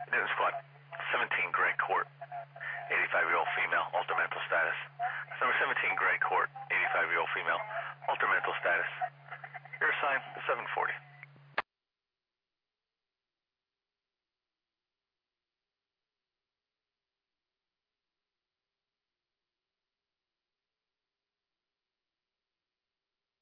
Newton Squad, 17 Gray Court, 85-year-old female, alter mental status. Number 17 Gray Court, 85-year-old female, alter mental status. Your sign, 740.